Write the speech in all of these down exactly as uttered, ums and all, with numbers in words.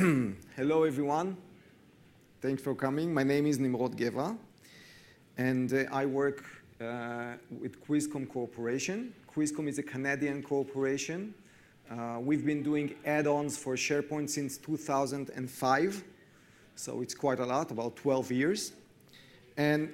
Hello, everyone. Thanks for coming. My name is Nimrod Geva, and uh, I work uh, with Quizcom Corporation. Quizcom is a Canadian corporation. Uh, we've been doing add-ons for SharePoint since two thousand five, so it's quite a lot, about twelve years. And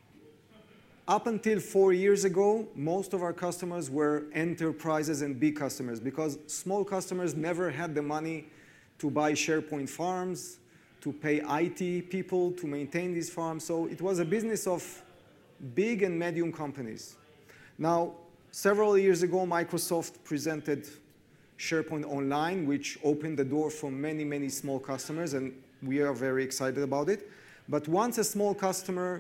up until four years ago, most of our customers were enterprises and big customers because small customers never had the money to buy SharePoint farms, to pay I T people to maintain these farms. So it was a business of big and medium companies. Now, several years ago, Microsoft presented SharePoint Online, which opened the door for many, many small customers, and we are very excited about it. But once a small customer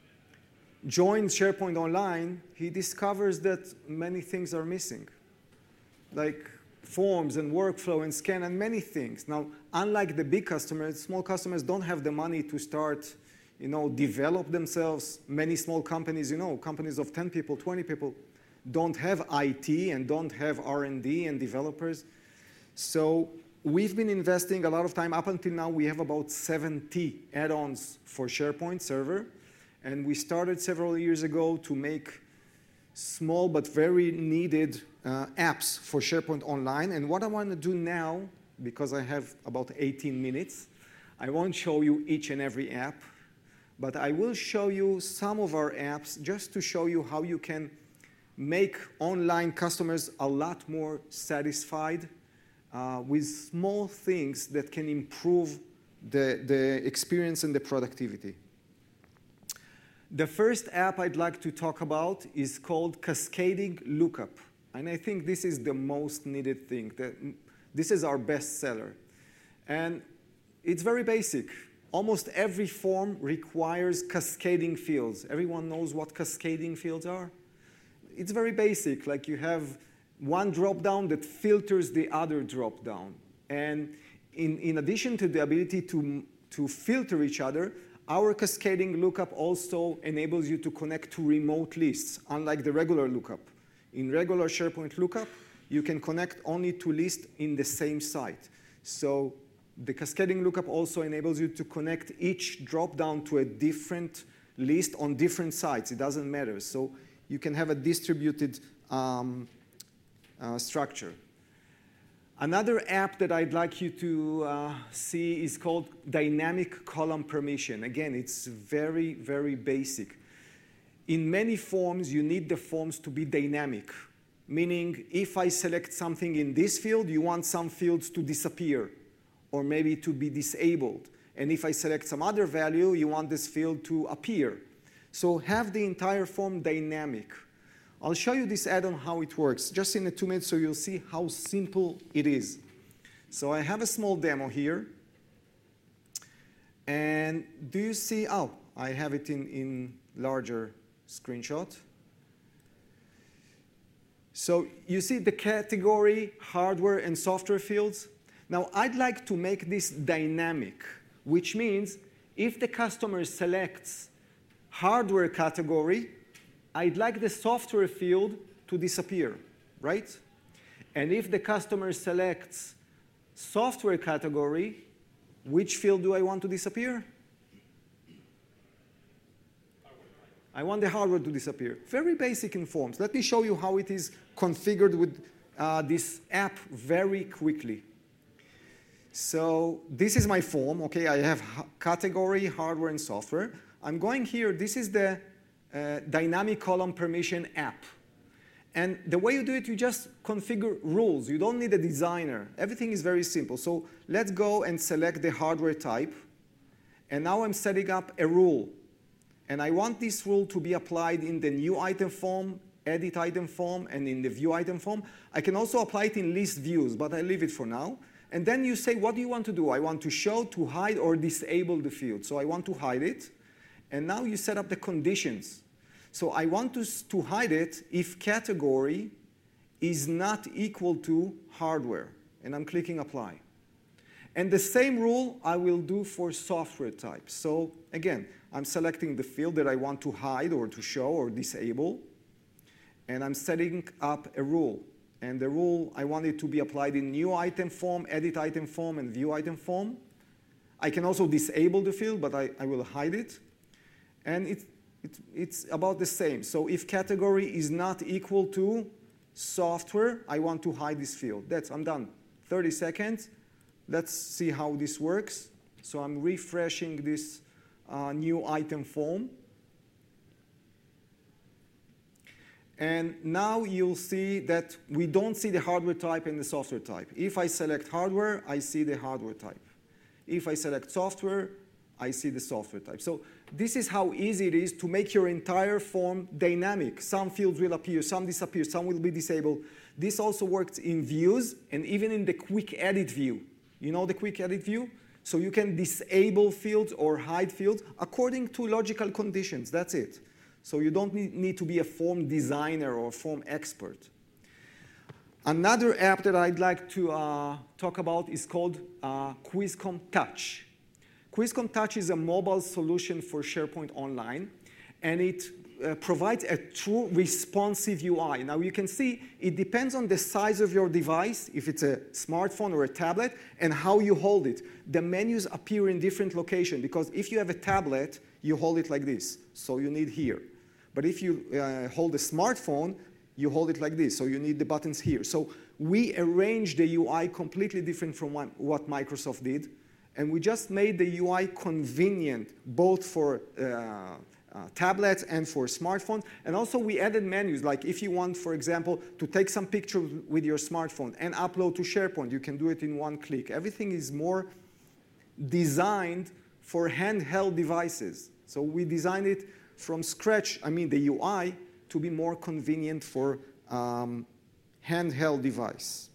joins SharePoint Online, he discovers that many things are missing, like forms and workflow and scan and many things. Now, unlike the big customers, small customers don't have the money to start, you know, develop themselves. Many small companies, you know, companies of ten people, twenty people, don't have I T and don't have R and D and developers. So we've been investing a lot of time. Up until now, we have about seventy add-ons for SharePoint Server. And we started several years ago to make small but very needed uh, apps for SharePoint Online. And what I want to do now, because I have about eighteen minutes, I won't show you each and every app, but I will show you some of our apps just to show you how you can make online customers a lot more satisfied uh, with small things that can improve the, the experience and the productivity. The first app I'd like to talk about is called Cascading Lookup. And I think this is the most needed thing. This is our best seller. And it's very basic. Almost every form requires cascading fields. Everyone knows what cascading fields are? It's very basic. Like you have one drop-down that filters the other drop-down. And in, in addition to the ability to, to filter each other, our cascading lookup also enables you to connect to remote lists, unlike the regular lookup. In regular SharePoint lookup, you can connect only to lists in the same site. So the cascading lookup also enables you to connect each dropdown to a different list on different sites. It doesn't matter. So you can have a distributed um, uh, structure. Another app that I'd like you to uh, see is called Dynamic Column Permission. Again, it's very, very basic. In many forms, you need the forms to be dynamic, meaning if I select something in this field, you want some fields to disappear or maybe to be disabled. And if I select some other value, you want this field to appear. So have the entire form dynamic. I'll show you this add-on how it works, just in a two minutes so you'll see how simple it is. So I have a small demo here. And do you see, oh, I have it in, in larger screenshot. So you see the category, hardware, and software fields. Now I'd like to make this dynamic, which means if the customer selects hardware category, I'd like the software field to disappear, right? And if the customer selects software category, which field do I want to disappear? I want the hardware to disappear. Very basic in forms. Let me show you how it is configured with uh, this app very quickly. So this is my form. Okay, I have category, hardware, and software. I'm going here. This is the Uh, dynamic column permission app. And the way you do it, you just configure rules. You don't need a designer. Everything is very simple. So let's go and select the hardware type. And now I'm setting up a rule. And I want this rule to be applied in the new item form, edit item form, and in the view item form. I can also apply it in list views, but I leave it for now. And then you say, what do you want to do? I want to show, to hide, or disable the field. So I want to hide it. And now you set up the conditions. So I want to, to hide it if category is not equal to hardware. And I'm clicking apply. And the same rule I will do for software type. So again, I'm selecting the field that I want to hide or to show or disable. And I'm setting up a rule. And the rule, I want it to be applied in new item form, edit item form, and view item form. I can also disable the field, but I, I will hide it. And it, it, it's about the same. So if category is not equal to software, I want to hide this field. That's, I'm done. thirty seconds. Let's see how this works. So I'm refreshing this uh, new item form. And now you'll see that we don't see the hardware type and the software type. If I select hardware, I see the hardware type. If I select software, I see the software type. So this is how easy it is to make your entire form dynamic. Some fields will appear, some disappear, some will be disabled. This also works in views and even in the quick edit view. You know the quick edit view? So you can disable fields or hide fields according to logical conditions. That's it. So you don't need, need to be a form designer or a form expert. Another app that I'd like to uh, talk about is called uh, QuizCom Touch. QuizCom Touch is a mobile solution for SharePoint Online, and it uh, provides a true responsive U I. Now you can see it depends on the size of your device, if it's a smartphone or a tablet, and how you hold it. The menus appear in different locations, because if you have a tablet, you hold it like this, so you need here. But if you uh, hold a smartphone, you hold it like this, so you need the buttons here. So we arranged the U I completely different from what Microsoft did, and we just made the U I convenient both for uh, uh, tablets and for smartphones. And also we added menus, like if you want, for example, to take some pictures with your smartphone and upload to SharePoint, you can do it in one click. Everything is more designed for handheld devices. So we designed it from scratch, I mean the U I, to be more convenient for um, handheld device.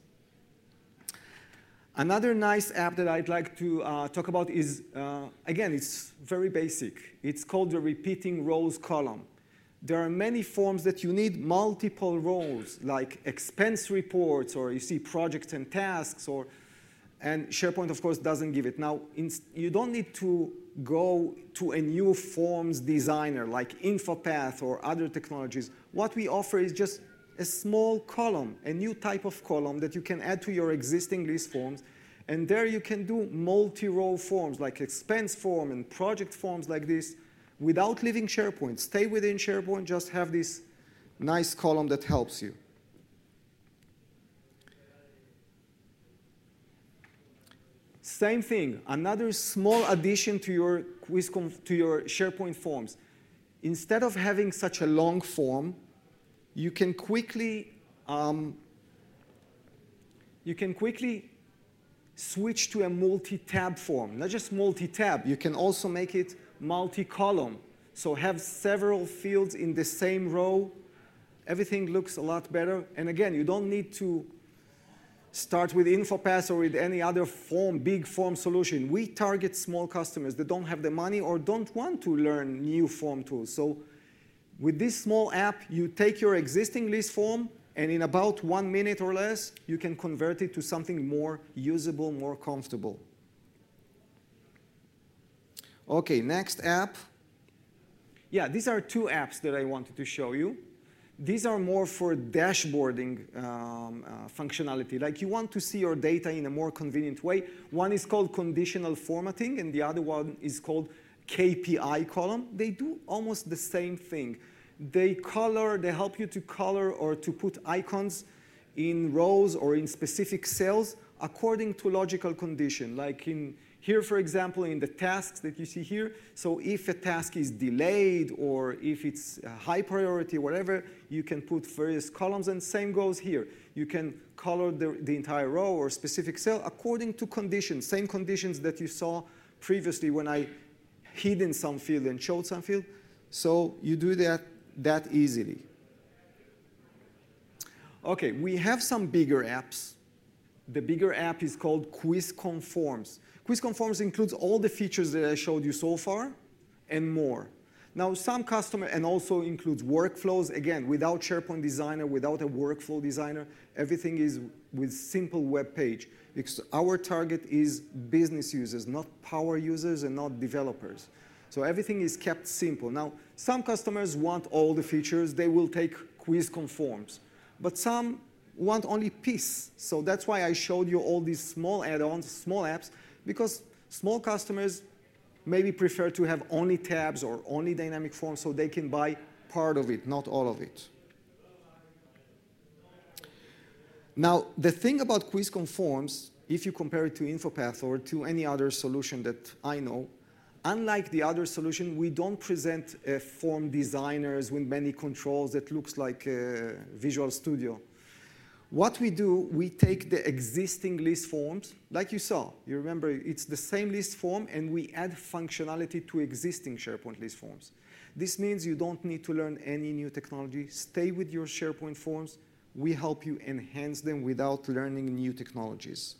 Another nice app that I'd like to uh, talk about is, uh, again, it's very basic. It's called the repeating rows column. There are many forms that you need multiple rows, like expense reports, or you see projects and tasks, or, and SharePoint, of course, doesn't give it. Now, in, you don't need to go to a new forms designer like InfoPath or other technologies. What we offer is just a small column, a new type of column that you can add to your existing list forms. And there you can do multi-row forms like expense form and project forms like this without leaving SharePoint. Stay within SharePoint, just have this nice column that helps you. Same thing, another small addition to your QuizCom, to your SharePoint forms. Instead of having such a long form, you can quickly um, you can quickly switch to a multi-tab form. Not just multi-tab, you can also make it multi-column. So have several fields in the same row. Everything looks a lot better. And again, you don't need to start with InfoPath or with any other form, big form solution. We target small customers that don't have the money or don't want to learn new form tools. So with this small app, you take your existing list form, and in about one minute or less, you can convert it to something more usable, more comfortable. OK, next app. Yeah, these are two apps that I wanted to show you. These are more for dashboarding um, uh, functionality. Like you want to see your data in a more convenient way. One is called conditional formatting, and the other one is called K P I column. They do almost the same thing. They color, they help you to color or to put icons in rows or in specific cells according to logical condition. Like in here, for example, in the tasks that you see here, so if a task is delayed or if it's a high priority, whatever, you can put various columns, and same goes here. You can color the, the entire row or specific cell according to conditions, same conditions that you saw previously when I hid in some field and showed some field. So you do that, that easily. OK, we have some bigger apps. The bigger app is called QuizCom Forms. QuizCom Forms includes all the features that I showed you so far and more. Now, some customer, and also includes workflows. Again, without SharePoint Designer, without a workflow designer, everything is with simple web page. Because our target is business users, not power users and not developers. So everything is kept simple. Now, some customers want all the features. They will take QuizCom Forms. But some want only peace. So that's why I showed you all these small add-ons, small apps, because small customers maybe prefer to have only tabs or only dynamic forms so they can buy part of it, not all of it. Now, the thing about QuizCon Forms, if you compare it to InfoPath or to any other solution that I know, unlike the other solution, we don't present uh, form designers with many controls that looks like uh, Visual Studio. What we do, we take the existing list forms, like you saw. You remember, it's the same list form, and we add functionality to existing SharePoint list forms. This means you don't need to learn any new technology. Stay with your SharePoint forms. We help you enhance them without learning new technologies.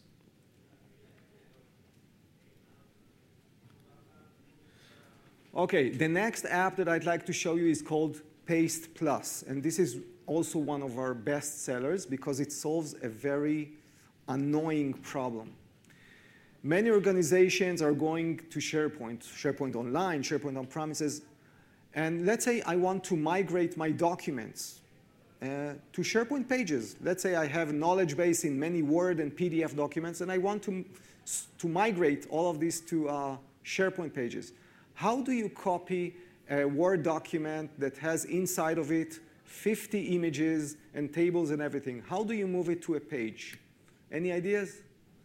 OK, the next app that I'd like to show you is called Paste Plus. And this is also one of our best sellers because it solves a very annoying problem. Many organizations are going to SharePoint, SharePoint Online, SharePoint on-premises. And let's say I want to migrate my documents uh, to SharePoint pages. Let's say I have a knowledge base in many Word and P D F documents, and I want to, to migrate all of this to uh, SharePoint pages. How do you copy a Word document that has inside of it fifty images and tables and everything? How do you move it to a page? Any ideas?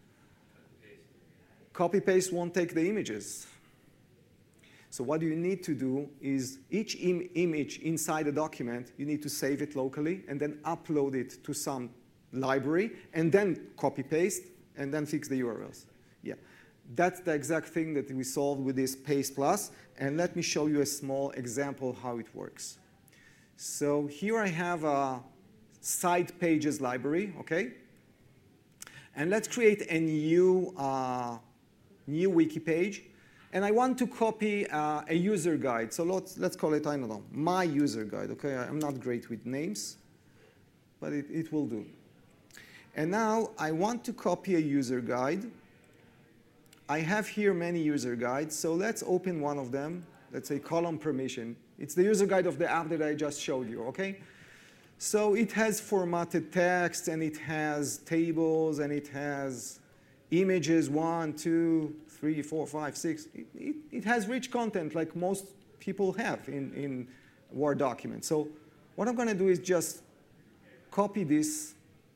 Copy-paste won't take the images. So what you need to do is each im image inside a document, you need to save it locally and then upload it to some library and then copy-paste and then fix the U R Ls. Yeah. That's the exact thing that we solved with this Paste Plus. And let me show you a small example how it works. So here I have a site pages library, OK? And let's create a new, uh, new wiki page. And I want to copy uh, a user guide. So let's, let's call it, I don't know, my user guide. OK, I'm not great with names, but it, it will do. And now I want to copy a user guide. I have here many user guides, so let's open one of them. Let's say column permission. It's the user guide of the app that I just showed you, OK? So it has formatted text, and it has tables, and it has images, one, two, three, four, five, six. It, it, it has rich content like most people have in, in Word documents. So what I'm going to do is just copy this,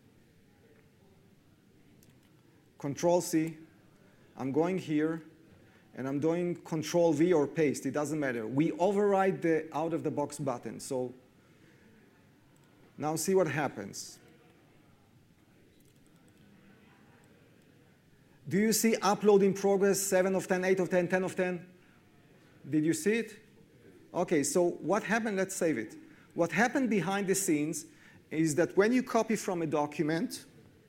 Control C. I'm going here, and I'm doing Control V or paste. It doesn't matter. We override the out-of-the-box button. So now see what happens. Do you see upload in progress, seven of ten, eight of ten, ten of ten? Did you see it? OK, so what happened? Let's save it. What happened behind the scenes is that when you copy from a document,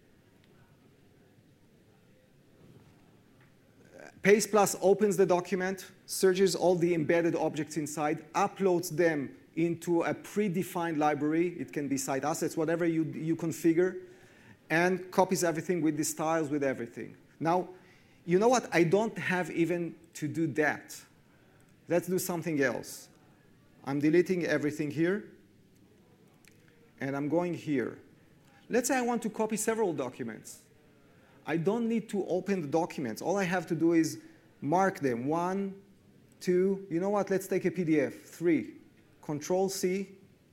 Paste Plus opens the document, searches all the embedded objects inside, uploads them into a predefined library. It can be site assets, whatever you, you configure, and copies everything with the styles, with everything. Now, you know what? I don't have even to do that. Let's do something else. I'm deleting everything here, and I'm going here. Let's say I want to copy several documents. I don't need to open the documents. All I have to do is mark them. One, two. You know what? Let's take a P D F. Three. Control C.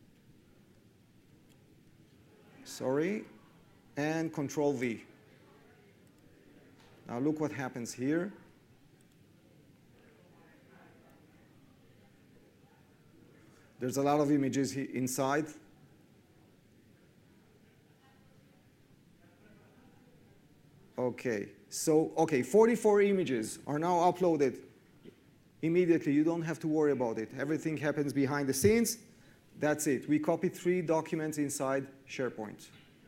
Sorry. And Control V. Now look what happens here. There's a lot of images inside. OK, so OK, forty-four images are now uploaded immediately. You don't have to worry about it. Everything happens behind the scenes. That's it. We copied three documents inside SharePoint.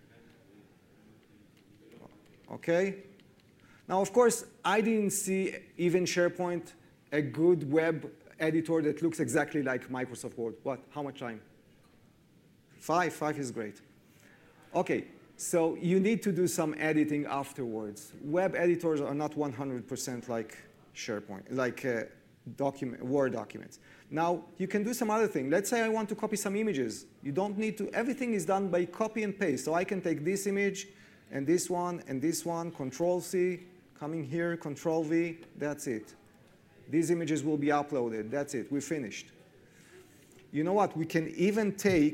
OK? Now, of course, I didn't see even SharePoint a good web editor that looks exactly like Microsoft Word. What? How much time? Five. Five is great. OK. So you need to do some editing afterwards. Web editors are not one hundred percent like SharePoint, like uh, document, Word documents. Now, you can do some other thing. Let's say I want to copy some images. You don't need to, everything is done by copy and paste. So I can take this image and this one and this one, Control C, coming here, Control V, that's it. These images will be uploaded, that's it, we're finished. You know what, we can even take,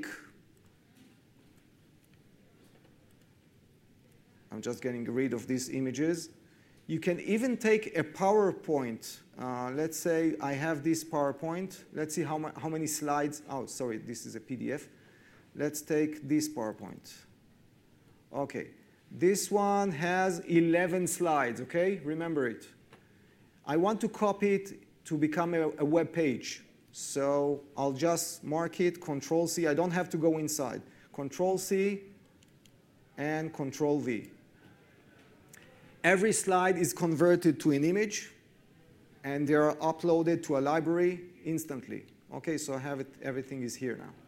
I'm just getting rid of these images. You can even take a PowerPoint. Uh, let's say I have this PowerPoint. Let's see how, how many slides. Oh, sorry, this is a P D F. Let's take this PowerPoint. OK, this one has eleven slides, OK? Remember it. I want to copy it to become a, a web page. So I'll just mark it, Control C. I don't have to go inside. Control C and Control V. Every slide is converted to an image, and they are uploaded to a library instantly. OK, so I have it, everything is here now.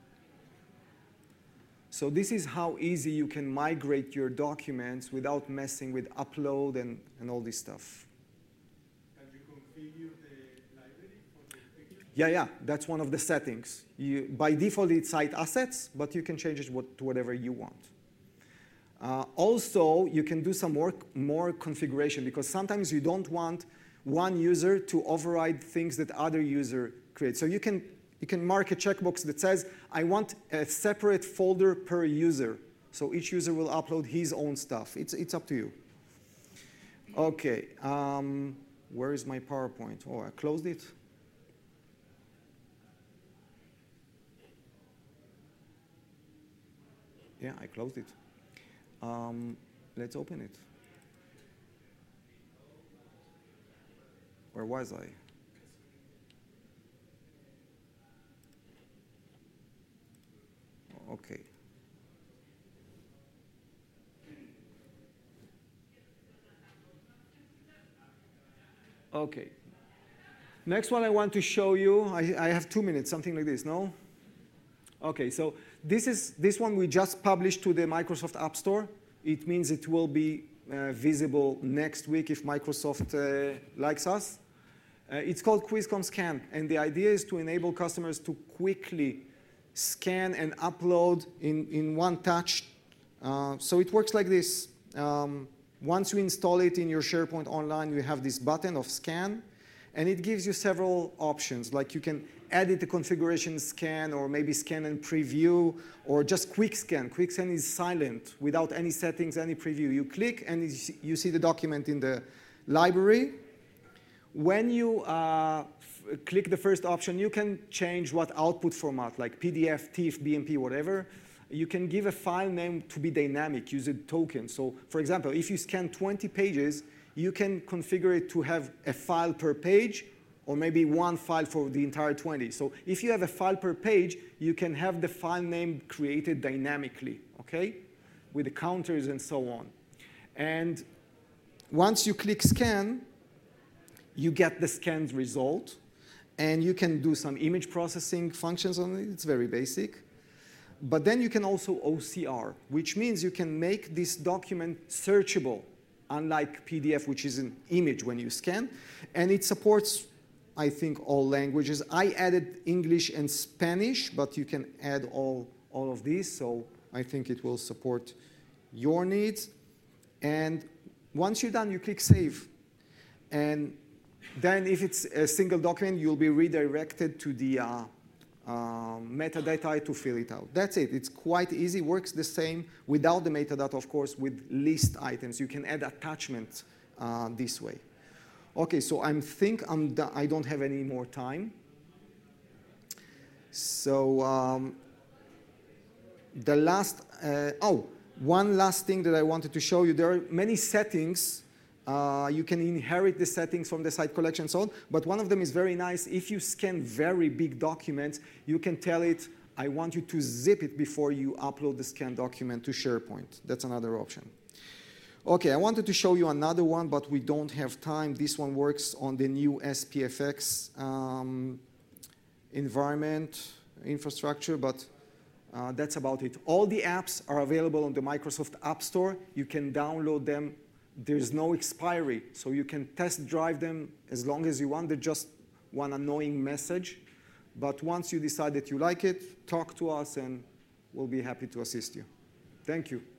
So this is how easy you can migrate your documents without messing with upload and, and all this stuff. Can you configure the library for the picture? Yeah, yeah, that's one of the settings. You, by default, it's site assets, but you can change it what, to whatever you want. Uh, also, you can do some more, more configuration, because sometimes you don't want one user to override things that other user creates. So you can, you can mark a checkbox that says, I want a separate folder per user. So each user will upload his own stuff. It's, it's up to you. OK, um, where is my PowerPoint? Oh, I closed it. Yeah, I closed it. Um, let's open it. Where was I? Okay. Okay. Next one I want to show you, I, I have two minutes, something like this, no? Okay, so this is this one we just published to the Microsoft App Store. It means it will be uh, visible next week if Microsoft uh, likes us. Uh, it's called QuizCom Scan, and the idea is to enable customers to quickly scan and upload in, in one touch. Uh, so it works like this. Um, once you install it in your SharePoint Online, you have this button of scan, and it gives you several options, like you can edit the configuration scan, or maybe scan and preview, or just quick scan. Quick scan is silent, without any settings, any preview. You click, and you see the document in the library. When you uh, click the first option, you can change what output format, like P D F, TIFF, B M P, whatever. You can give a file name to be dynamic, use a token. So for example, if you scan twenty pages, you can configure it to have a file per page, or maybe one file for the entire twenty. So if you have a file per page, you can have the file name created dynamically, okay, with the counters and so on. And once you click scan, you get the scanned result. And you can do some image processing functions on it. It's very basic. But then you can also O C R, which means you can make this document searchable, unlike P D F, which is an image when you scan. And it supports, I think, all languages. I added English and Spanish, but you can add all, all of these. So I think it will support your needs. And once you're done, you click Save. And then if it's a single document, you'll be redirected to the uh, uh, metadata to fill it out. That's it. It's quite easy. Works the same without the metadata, of course, with list items. You can add attachments uh, this way. OK, so I think I'm done. I don't have any more time. So um, the last, uh, oh, one last thing that I wanted to show you. There are many settings. Uh, you can inherit the settings from the site collection and so on. But one of them is very nice. If you scan very big documents, you can tell it, I want you to zip it before you upload the scanned document to SharePoint. That's another option. OK, I wanted to show you another one, but we don't have time. This one works on the new S P F X um, environment, infrastructure, but uh, that's about it. All the apps are available on the Microsoft App Store. You can download them. There's no expiry, so you can test drive them as long as you want. They're just one annoying message. But once you decide that you like it, talk to us and we'll be happy to assist you. Thank you.